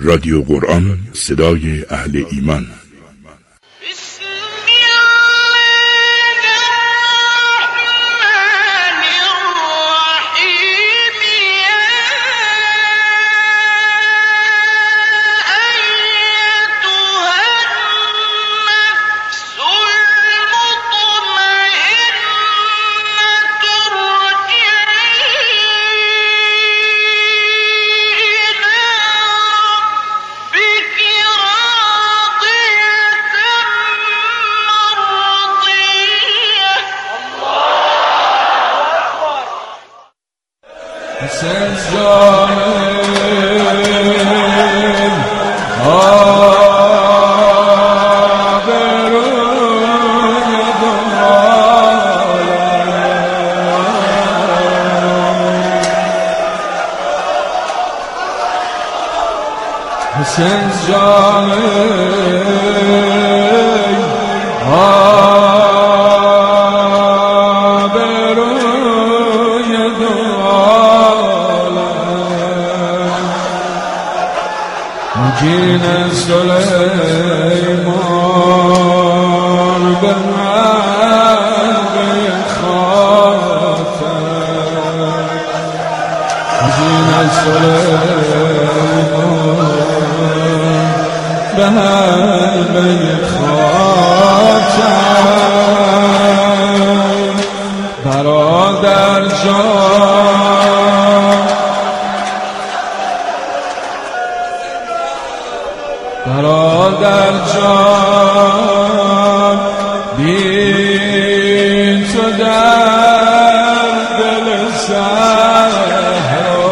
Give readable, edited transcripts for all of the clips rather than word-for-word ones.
رادیو قرآن، صدای اهل ایمان. حسین جان آبروی دو عالم مجین سلیمان به مرگ خاطر مجین سلیمان به حلقه خاطر برادر جان برادر جان بی تو در دل صحرا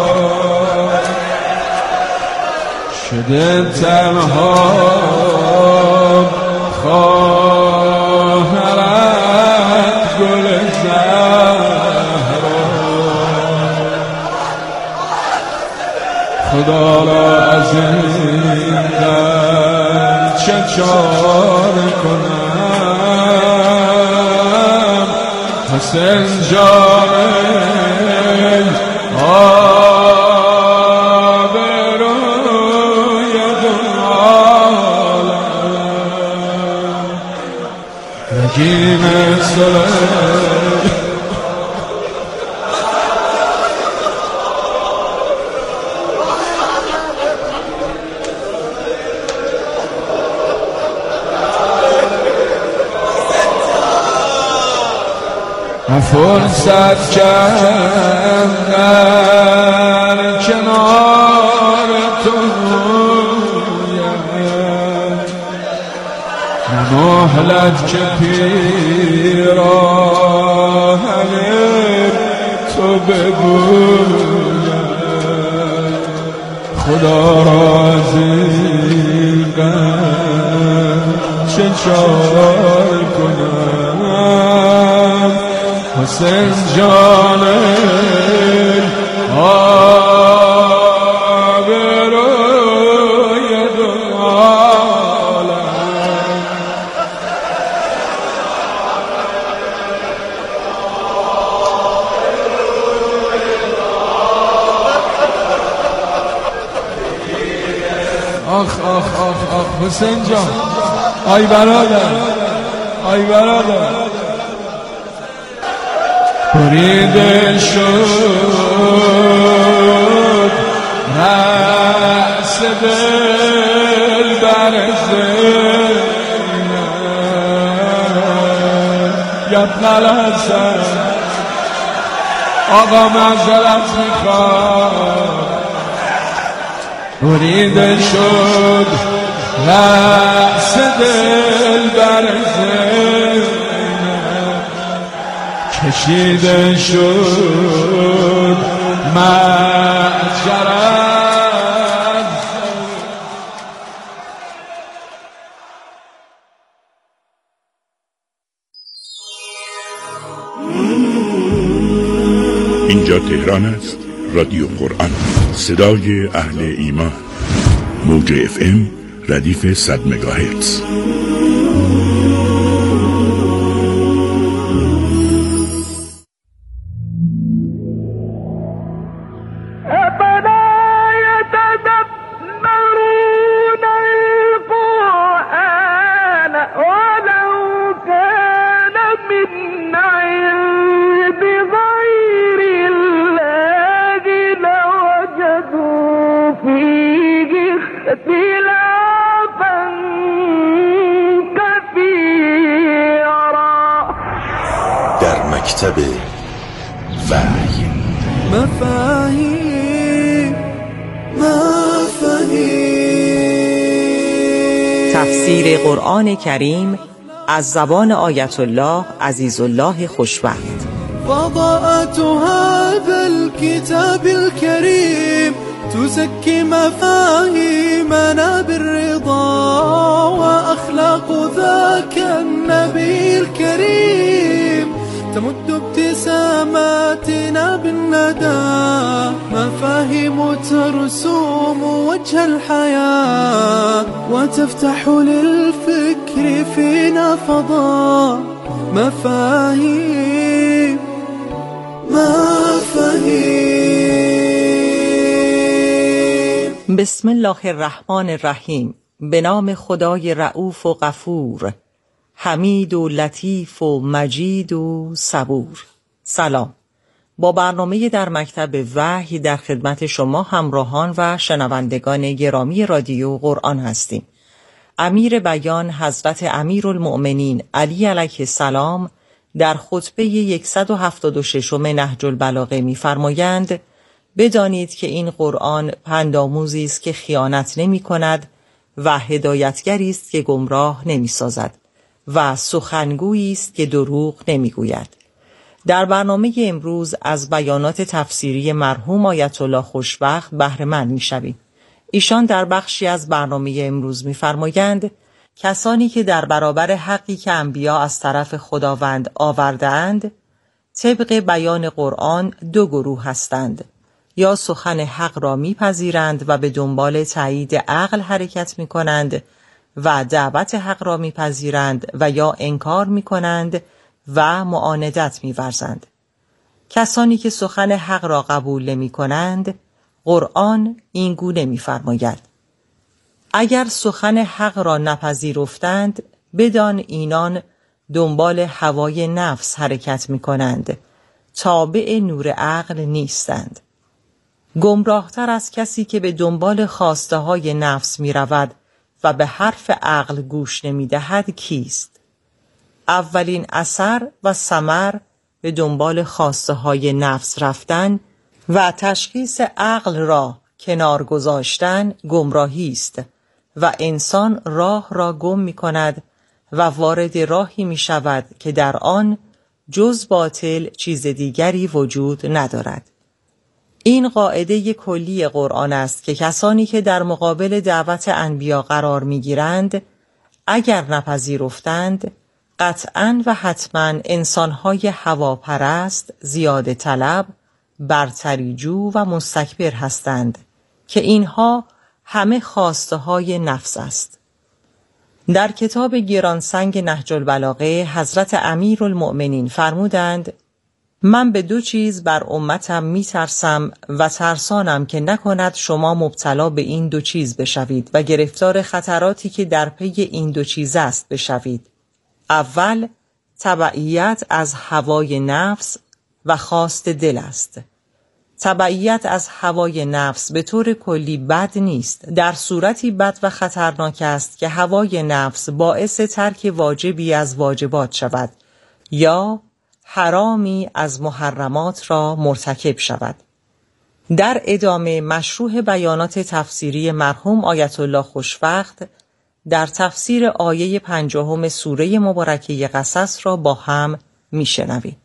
شده تنها خواهرت گل زهرا خدا را از این در چه چاره کنم حسین جان نگین سلیمان فرصت کرد در کنار تو مهلت که پیراهن تو بگوید خدا را از این غم چه چاره کنم حسین جان آخ حسین جان آی برادر بریده شد رأس دل بر زینب یبن الحسن آقا معذرت میخواد بریده شد رأس دل بر زینب کشیده شد معجرت اینجا تهران است. رادیو قرآن، صدای اهل ایمان. موج FM ردیف 100 مگاهرتز. أفلا يتدبرون ائتلافا كثيرا. در مکتب وحی مفاهیم تفسیر قرآن کریم از زبان آیت الله عزیزالله خوشوقت. فضاءة هذا الكتاب الكريم تزكي مفاهيمنا بالرضا وأخلاق ذاك النبي الكريم تمد ابتساماتنا بالندى مفاهيم ترسوم وجه الحياة وتفتح للفكر فينا فضاء. مفاهيم بسم الله الرحمن الرحیم. به نام خدای رؤوف و غفور، حمید و لطیف و مجید و صبور. سلام. با برنامه در مکتب وحی در خدمت شما همراهان و شنوندگان گرامی رادیو قرآن هستیم. امیر بیان حضرت امیرالمؤمنین علی علیه السلام در خطبه 176 نهج البلاغه می‌فرمایند: بدانید که این قرآن پندآموزی است که خیانت نمی‌کند و هدایتگری است که گمراه نمی‌سازد و سخنگویی است که دروغ نمی‌گوید. در برنامه امروز از بیانات تفسیری مرحوم آیت الله خوشوقت بهره مند می‌شویم. ایشان در بخشی از برنامه امروز می‌فرمایند کسانی که در برابر حقی که انبیا از طرف خداوند آورده‌اند طبق بیان قرآن دو گروه هستند: یا سخن حق را میپذیرند و به دنبال تایید عقل حرکت میکنند و دعوت حق را میپذیرند، و یا انکار میکنند و معاندت میورزند. کسانی که سخن حق را قبول نمیکنند قرآن این گونه میفرماید: اگر سخن حق را نپذیرفتند بدان اینان دنبال هوای نفس حرکت میکنند، تابع نور عقل نیستند. گمراهتر از کسی که به دنبال خواسته های نفس می رود و به حرف عقل گوش نمی دهد کیست؟ اولین اثر و ثمر به دنبال خواسته های نفس رفتن و تشخیص عقل را کنار گذاشتن گمراهی است و انسان راه را گم می کند و وارد راهی می شود که در آن جز باطل چیز دیگری وجود ندارد. این قاعده کلی قرآن است که کسانی که در مقابل دعوت انبیا قرار می‌گیرند اگر نپذیرفتند قطعاً و حتماً انسان‌های هواپرست، زیاده طلب، برتریجو و مستکبر هستند که اینها همه خواسته های نفس است. در کتاب گرانسنگ نهج البلاغه حضرت امیرالمؤمنین فرمودند: من به دو چیز بر امتم می ترسم و ترسانم که نکند شما مبتلا به این دو چیز بشوید و گرفتار خطراتی که در پی این دو چیز است بشوید. اول، تبعیت از هوای نفس و خواست دل است. تبعیت از هوای نفس به طور کلی بد نیست، در صورتی بد و خطرناک است که هوای نفس باعث ترک واجبی از واجبات شود یا حرامی از محرمات را مرتکب شود. در ادامه مشروح بیانات تفسیری مرحوم آیت الله خوشوقت در تفسیر آیه 50 سوره مبارکه قصص را با هم میشنویم.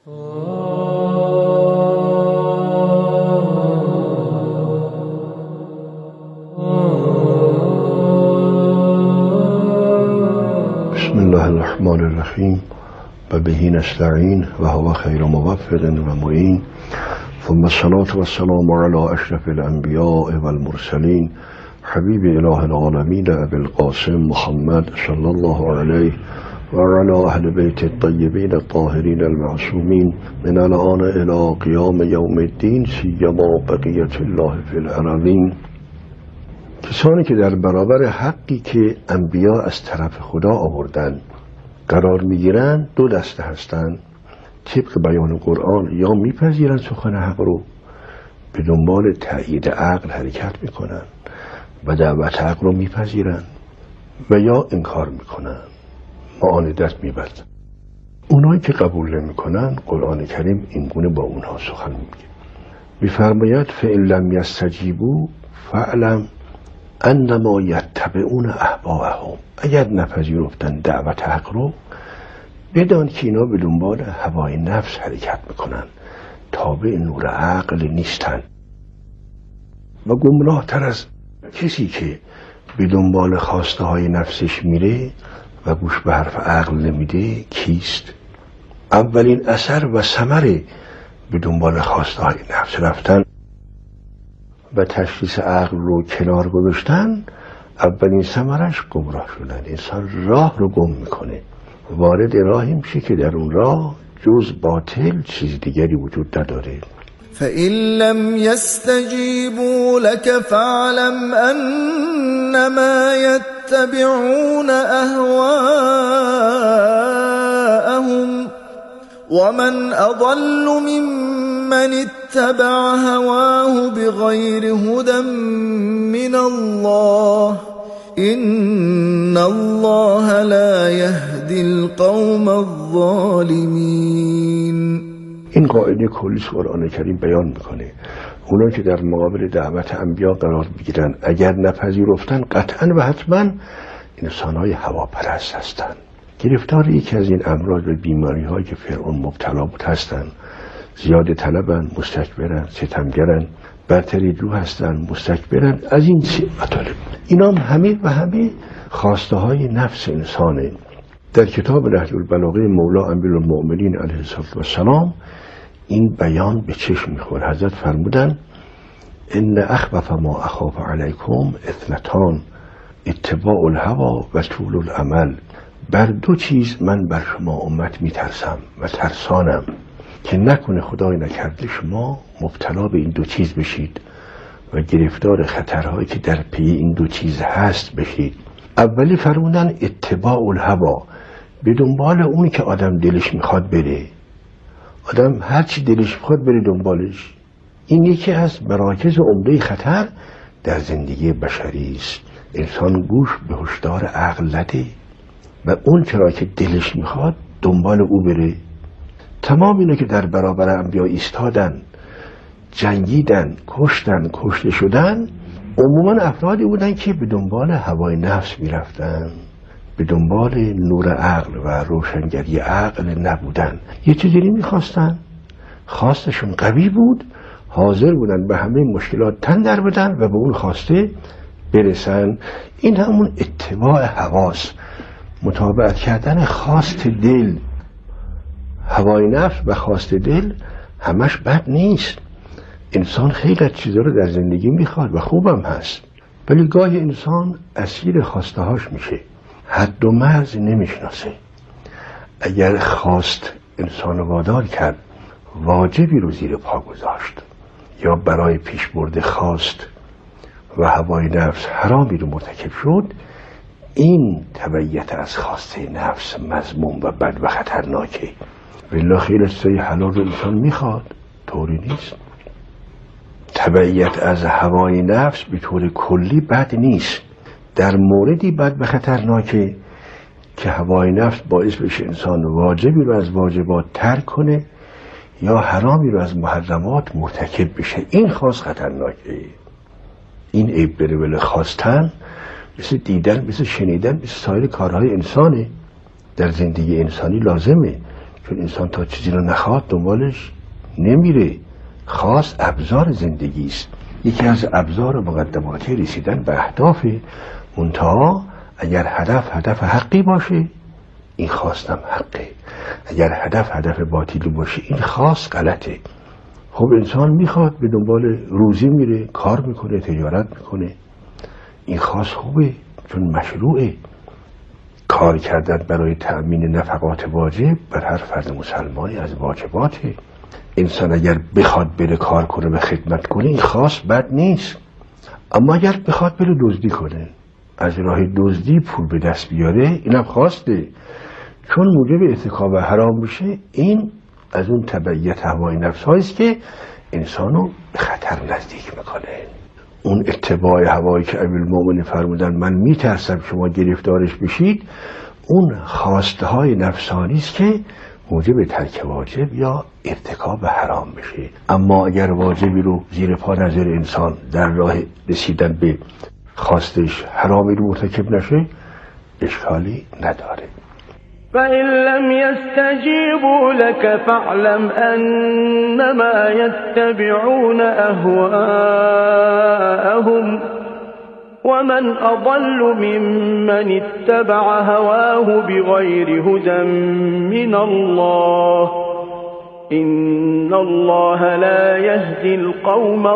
بسم الله الرحمن الرحیم و بهی نستعین و هو خیر موفق و معین، ثم الصلاة و السلام علی اشرف الانبیاء و المرسلین حبیب اله العالمین ابی القاسم محمد صلی الله علیه و علی اهل بیت الطیبین الطاهرین المعصومین من الان الی قیام یوم الدین، سیما بقیت الله فی الارضین. کسانی که در برابر حقی که انبیا از طرف خدا آوردن قرار میگیرن دو دسته هستن. طبق بیان قرآن یا میپذیرن سخن حق رو، به دنبال تأیید عقل حرکت میکنن و دعوت حق رو میپذیرن و یا انکار میکنن، معاندت میبرن. اونایی که قبول نمیکنن قرآن کریم اینگونه با اونها سخن میگه، میفرماید فإن لم یستجیبوا فاعلم انما یتبعون اهواءهم. اگر نپذیرفتن دعوت حق رو، بدان که اینا به دنبال هوای نفس حرکت میکنن، تابع نور عقل نیستن. و گمراه تر از کسی که به دنبال خواسته های نفسش میره و گوش به حرف عقل نمیده کیست؟ اولین اثر و ثمره به دنبال خواسته های نفس رفتن و تشخیص عقل رو کنار گذاشتن، اولین ثمرش گمراه شدن. انسان راه رو گم میکنه، وارد راهی میشه که در اون راه جز باطل چیز دیگری وجود نداره. فإن لم يستجيبوا لك فاعلم أنما يتبعون أهواءهم ومن أضل ممن اتبع هواه بغير هدى من الله إن الله لا يهدي القوم الظالمين. این قاعده کلی قرآن کریم بیان میکنه. اونا که در مقابل دعوت انبیا قرار بگیرن، اگر نپذیرفتن قطعا و حتما انسانهای هواپرست هستن، گرفتار یکی از این امراض و بیماری هایی که فرعون مبتلا بود هستن. زیاده طلبن، مستکبرن، ستمگرن، برتری جو هستن، مستکبرن. از این مطالب اینا همه و همه خواسته های نفس انسانه. در کتاب نهج البلاغه مولا امیرالمؤمنین علیه السلام این بیان به چشم میخوره. حضرت فرمودن ان اخوف ما اخاف علیکم اثنتان اتباع الهوا و طول الامل. بر دو چیز من بر شما امت میترسم و ترسانم که نکنه خدای نکرده شما مبتلا به این دو چیز بشید و گرفتار خطرهایی که در پی این دو چیز هست بشید. اولی فرمودن اتباع الهوا، به دنبال اونی که آدم دلش میخواد بره. آدم هر چی دلش میخواد بره دنبالش. این یکی از مراکز عمده خطر در زندگی بشری است. انسان گوش به هشدار عقل نده و اون چرا که دلش میخواد دنبال او بره. تمام اینا که در برابر انبیا ایستادن، جنگیدن، کشتن، کشته شدن، عموما افرادی بودن که به دنبال هوای نفس میرفتن، به دنبال نور عقل و روشنگری عقل نبودن. یه چیزی میخواستن، خواستشون قوی بود، حاضر بودن به همه مشکلات تن در بدن و به اون خواسته برسن. این همون اتباع هواست، مطابقت کردن خواست دل. هوای نفس و خواست دل همش بد نیست. انسان خیلی از چیزا رو در زندگی میخواد و خوبم هست، ولی گاهی انسان اسیر خواسته هاش میشه، حد و مرز نمیشناسه. اگر خواست انسان وادار کرد واجبی رو زیر پا گذاشت یا برای پیش برد خواست و هوای نفس حرامی رو مرتکب شد، این تبعیت از خواسته نفس مذموم و بد و خطرناکه. والله خیلی چیزای حلال رو انسان میخواد، طوری نیست. تبعیت از هوای نفس به طور کلی بد نیست، در موردی بد و خطرناکه که هوای نفس باعث بشه انسان واجبی رو از واجبات ترک کنه یا حرامی رو از محرمات مرتکب بشه. این خاص خطرناکه. این عیب بره ولی خواستن مثل دیدن، مثل شنیدن، مثل سایر کارهای انسانه، در زندگی انسانی لازمه. چون انسان تا چیزی رو نخواد دنبالش نمیره. خواست ابزار زندگی است، یکی از ابزار مقدماتی رسیدن به اهداف. منتها اگر هدف حقی باشه این خواستم حقه، اگر هدف باطلی باشه این خواست غلطه. خب انسان میخواد به دنبال روزی میره، کار میکنه، تجارت میکنه، این خواست خوبه چون مشروعه. کار کردن برای تأمین نفقات واجب بر هر فرد مسلمانی از واجباته. انسان اگر بخواد بره کار کنه و خدمت کنه این خواست بد نیست. اما اگر بخواد بره دزدی کنه، از راه دزدی پول به دست بیاره، اینم خواسته، چون موجب ارتکاب حرام میشه. این از اون تبعیت هوای نفس هاییست که انسانو به خطر نزدیک میکنه. اون اتباع هوایی که امیرالمومنین فرمودن من میترسم شما گرفتارش بشید، اون خواسته های نفسانی است که موجب ترک واجب یا ارتکاب حرام بشه. اما اگر واجبی رو زیر پا نذاره انسان در راه رسیدن به خواستش حرامی رو مرتکب نشه، اشکالی نداره. فإن لم يستجيبوا لك فاعلم أنما يتبعون أهواءهم ومن أضل ممن اتبع هواه بغير هدى من الله إن الله لا يهدي القوم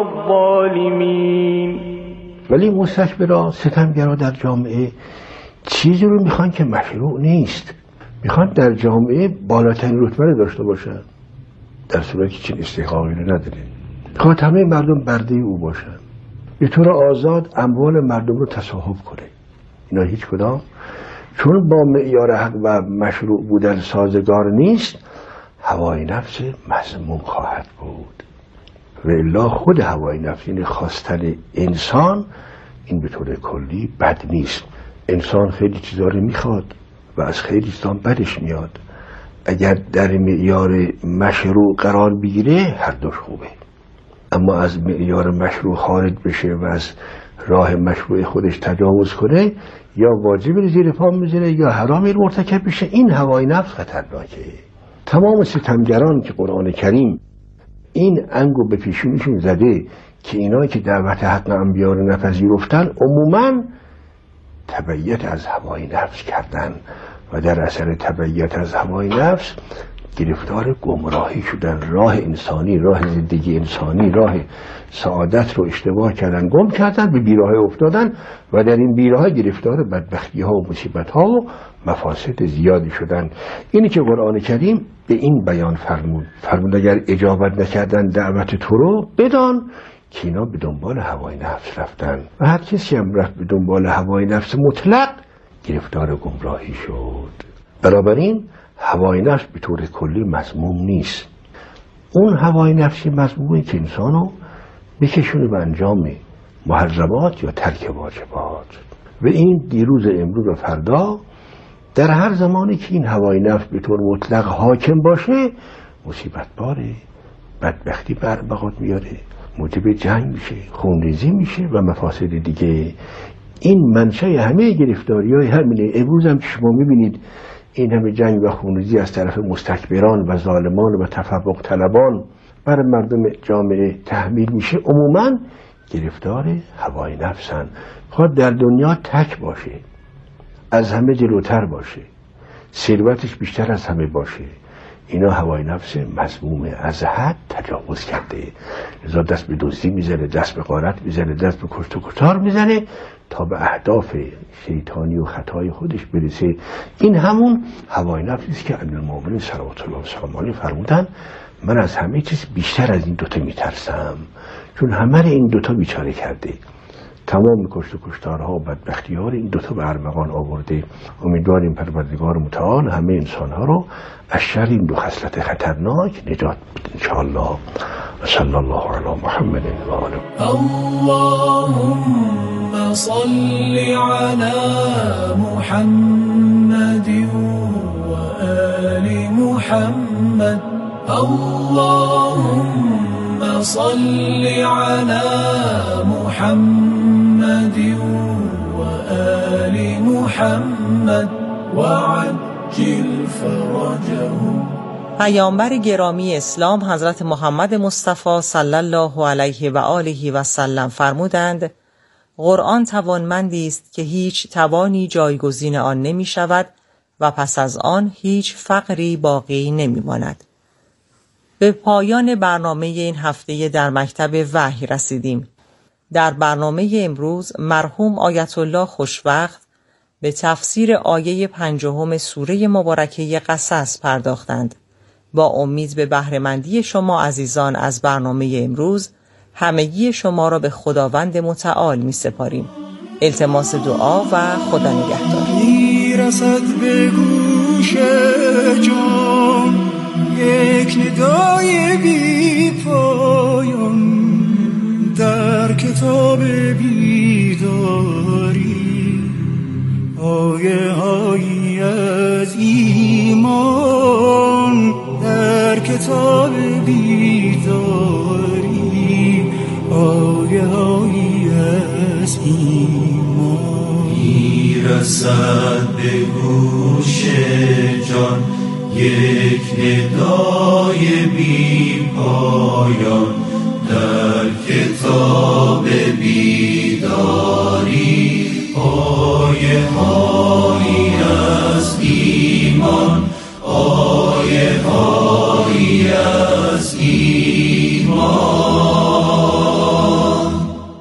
الظالمين. ولی مستکبرا، ستمگرا در جامعه چیزی رو میخوان که مشروع نیست، میخوان در جامعه بالاترین رتبه رو داشته باشن، در صورتی که چنین استحقاقی رو نداره. میخوان همه مردم برده او باشن، به طور آزاد اموال مردم رو تصاحب کنه. اینا هیچ کدام چون با معیار حق و مشروع بودن سازگار نیست، هوای نفس مذموم خواهد بود. و الا خود هوای نفس، یعنی خواستن انسان، این به طور کلی بد نیست. انسان خیلی چیزا رو میخواد و از خیلی چیزا بدش میاد. اگر در معیار مشروع قرار بگیره هر دوش خوبه، اما از معیار مشروع خارج بشه و از راه مشروع خودش تجاوز کنه، یا واجبی رو زیر پا میذاره یا حرامی رو مرتکب بشه، این هوای نفس خطرناکه. تمام ستمگران که قرآن کریم این انگو به پیشونیشون زده که اینا که دعوت حق انبیا رو نپذیرفتن عموماً تبعیت از هوای نفس کردن و در اثر تبعیت از هوای نفس گرفتار گمراهی شدن. راه انسانی، راه زندگی انسانی، راه سعادت رو اشتباه کردن، گم کردن، به بیراهه افتادن و در این بیراهه گرفتار بدبختی ها و مصیبت ها و مفاسد زیادی شدن. اینی که قرآن کریم به این بیان فرمود اگر اجابت نکردن دعوت تو رو، بدان که اینا به دنبال هوای نفس رفتن و هر کسی هم رفت به دنبال هوای نفس مطلق گرفتار گمراهی شد. بنابراین هوای نفس به طور کلی مذموم نیست. اون هوای نفسی مذمومه که انسانو بکشونه به انجام محرمات یا ترک واجبات. و این دیروز، امروز و فردا، در هر زمانی که این هوای نفس به طور مطلق حاکم باشه، مصیبت باره، بدبختی بربقات میاره، موجب جنگ میشه، خونریزی میشه و مفاسد دیگه. این منشأ همه گرفتاری‌های همینه. امروز هم که شما میبینید این همه جنگ و خونریزی از طرف مستکبران و ظالمان و تفرق طلبان بر مردم جامعه تحمیل میشه، عموماً گرفتار هوای نفسن. خواهد در دنیا تک باشه، از همه جلوتر باشه، ثروتش بیشتر از همه باشه، اینا هوای نفس مذمومه، از حد تجاوز کرده. لذا دست به دزدی میزنه، دست به غارت میزنه، دست به کشت و کشتار میزنه تا به اهداف شیطانی و خطای خودش برسه. این همون هوای نفسی است که امیرالمومنین صلوات الله وسلامه علیه فرمودن من از همه چیز بیشتر از این دوتا میترسم، چون همه این دوتا بیچاره کرده. تمام کشت و کشتارها و بدبختی‌ها رو این دوتا به ارمغان آورده. امیدواریم پروردگار متعال همه انسانها رو از شر این دو خصلت خطرناک نجات بده انشاءالله. و صلی الله علی محمد و آله. اللهم صل علی محمد و آل محمد. اللهم صل علی محمد و آل محمد و عجل فرجهم. پیامبر گرامی اسلام حضرت محمد مصطفی صلی الله علیه و آله و سلم فرمودند قرآن توانمندی است که هیچ توانی جایگزین آن نمی شود و پس از آن هیچ فقری باقی نمی ماند. به پایان برنامه این هفته در مکتب وحی رسیدیم. در برنامه امروز مرحوم آیت الله خوشوقت به تفسیر آیه 5 سوره مبارکه قصص پرداختند. با امید به بهره‌مندی شما عزیزان از برنامه امروز، همگی شما را به خداوند متعال می سپاریم. التماس دعا و خدا نگهدار. میرسد به گوش جان یک ندای بی پایان، در کتاب بیداری آیه هایی از ایمان، در کتاب بیداری آیه هایی از ایمان. میرسد به گوش جان یک ندای بی پایان، در کتاب بیداری آیه هایی از ایمان، آیه هایی از ایمان.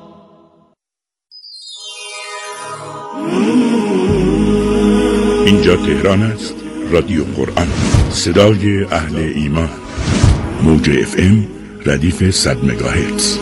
اینجا تهران است، رادیو قرآن، صدای اهل ایمان. موج FM ردیف 100 مگاهرتز.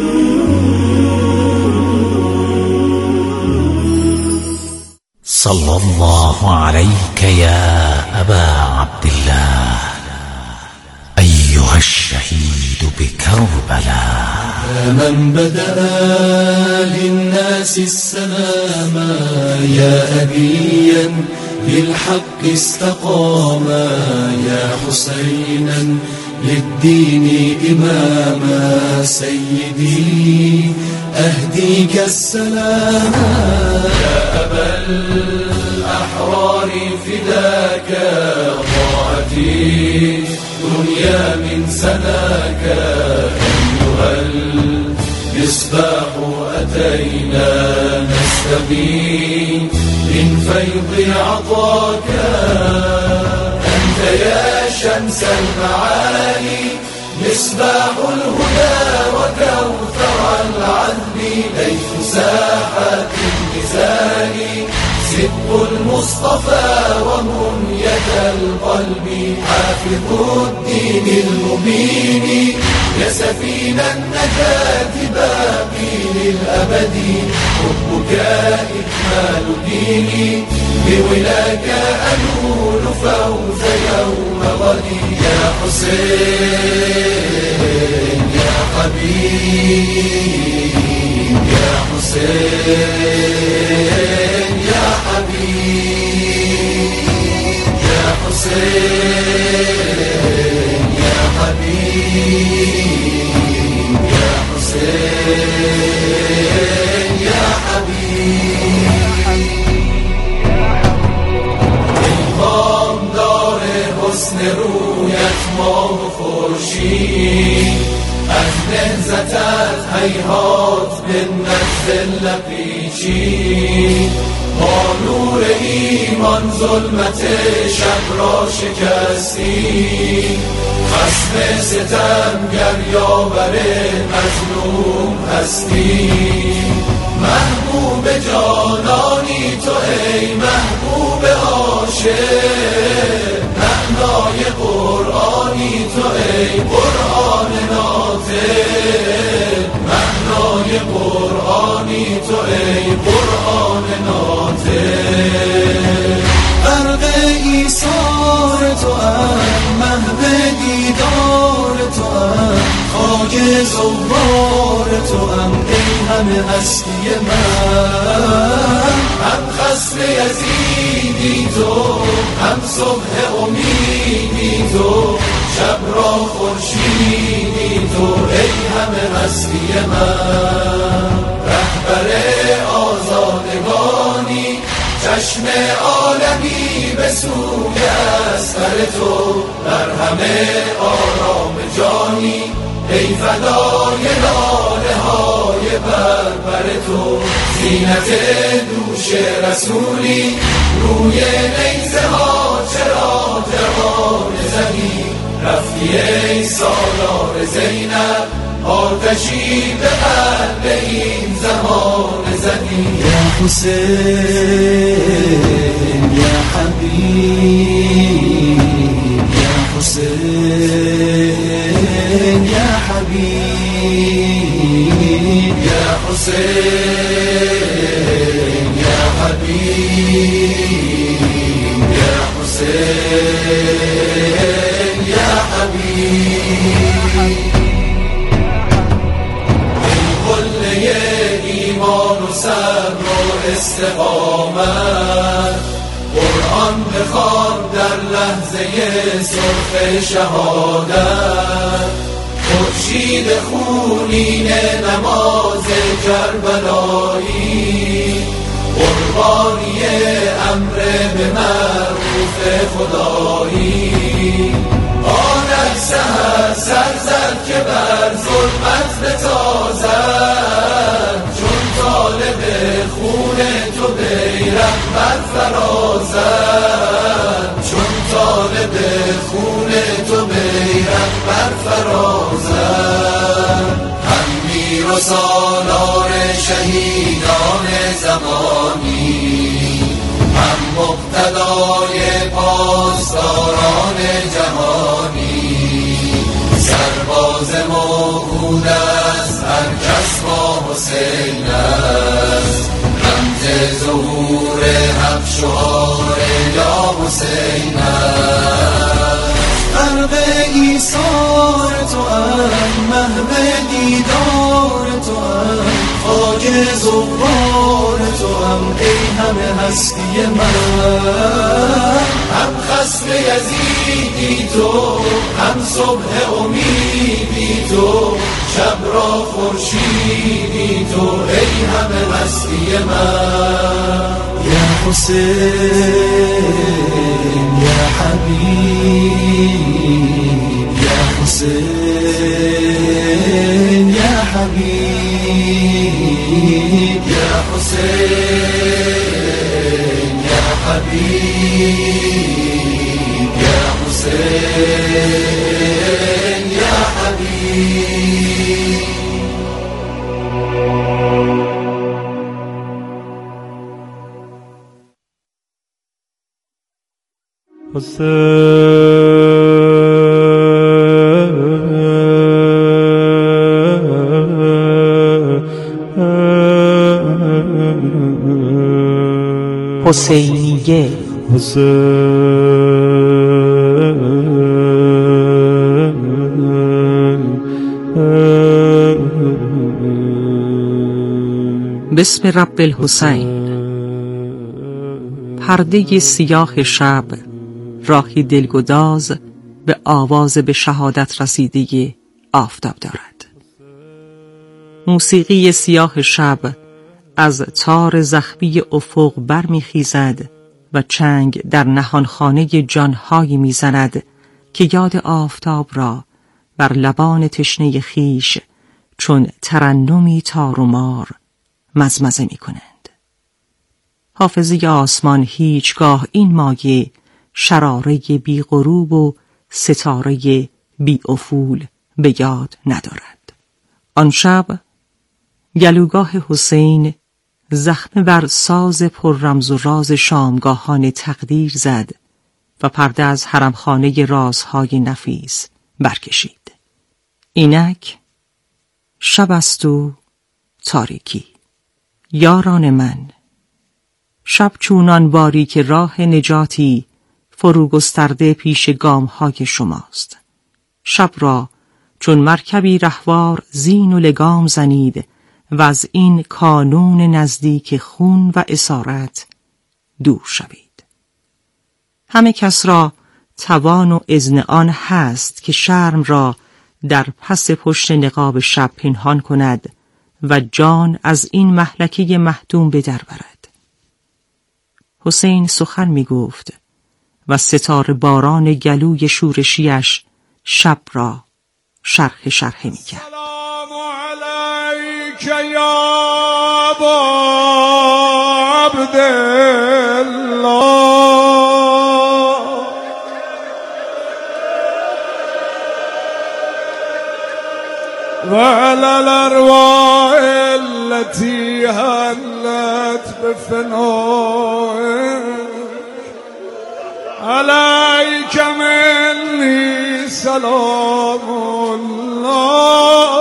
صلى الله عليك يا أبا عبد الله أيها الشهيد بكربلاء. من بدأ للناس السلام يا أبيا للحق استقاما، يا حسينا للدين إماما، سيدي أهديك السلام. يا أبا الأحرار فداك، ضاعت الدنيا من سناك، أيها المصباح أتينا نستبين من فيض عطاك. أنت يا شمس المعالي مصباح الهدى وكوثر العدل، ليث ساحات النزال صدق المصطفى ومنية القلب، حافظ الدين المبين يا سفينة النجاة باقي للأبد، حبك إكمال ديني بولاك أنول فوز يوم غدي. يا حسين يا حبيب، يا حسين يا حبيب، يا حسين يا حبيب، يا حسين يا حبيب. الهام دار حسن رویت ماه و خورشید، از نهضتت هیهات به نزل پیچید، با نور ایمان ظلمت شب را شکستی، خصم ستمگر یاور مظلوم هستی. محبوب جانانی تو ای محبوب عاشق، معنای قرآنی تو ای قرآن ناطق، معنای قرآنی تو ای قرآن ناطق. غرق ایثار تو ام، محو دیدار تو ام، خاک زوار تو ام، ای همه هستی من. هم خصم یزیدی تو، هم صبح امیدی تو، شب را خورشیدی تو، ای همه هستی من. رهبر آزادگانی، چشم عالمی به سوی اصغر تو، در همه آرام جانی، ای فدای لاله های بربر تو. زینت دوش رسولی، روی نیزه ها چرا جوانه زدی، رفتی ای سالار زینب، آتشی به قلب این زمان زدی. یا حسین یا حبیب، یا حسین یا حبیب، یا حسین یا حبیب، یا حسین یا حبیب. ای قله استقامت. قرآن بخوان در لحظه سرخ شهادت. خورشید خونین نماز کربلایی، قربانی امر به معروف خدایی. آنک سحر سر زد که بر ظلمت بتازد، چون طالب خون تو بیرق برفرازد، چون طالب خون تو بیرق برفرازد. هم میر و سالار شهیدان زمانی، هم مقتدای پاسداران جهانی. سرباز موعود است هر کس با حسین است، رمز ظهور حق شعار یا حسین است. غرق ایثار تو ام، محو دیدار تو ام، خاک زوار تو ام ای همه هستی من. هم خصم یزیدی تو، هم صبح امیدی تو، شب را خورشیدی تو ای همه هستی من. یا حسین یا حبیب، یا حسین یا حبیب، یا حسین یا حبیب، یا حسین یا حبیب. حسینیه. بسم رب الحسین. پرده سیاه شب راهی دلگداز به آواز به شهادت رسیده آفتاب دارد. موسیقی سیاه شب از تار زخمی افق برمیخیزد و چنگ در نهانخانه جانهایی میزند که یاد آفتاب را بر لبان تشنه خیش چون ترنمی تار و مار مزمزه می کنند. حافظه آسمان هیچگاه این مایه شراره بی غروب و ستاره بی افول به یاد ندارد. آن شب گلوگاه حسین زخم بر ساز پر رمز و راز شامگاهان تقدیر زد و پرده از حرمخانه رازهای نفیس برکشید. اینک شب است و تاریکی. یاران من، شب چونان باری که راه نجاتی فرو گسترده پیش گامهای شماست. شب را چون مرکبی رهوار زین و لگام زنید و از این کانون نزدیک خون و اسارت دور شوید. همه کس را توان و اذن آن هست که شرم را در پس پشت نقاب شب پنهان کند و جان از این مهلکه مهدوم به در برد. حسین سخن می گفت و ستاره باران گلوی شورشیش شب را شرح می کرد. سلام علیک یا ابا عبدالله و علی الارواح التي هلت بفنائك عليك مني سلام الله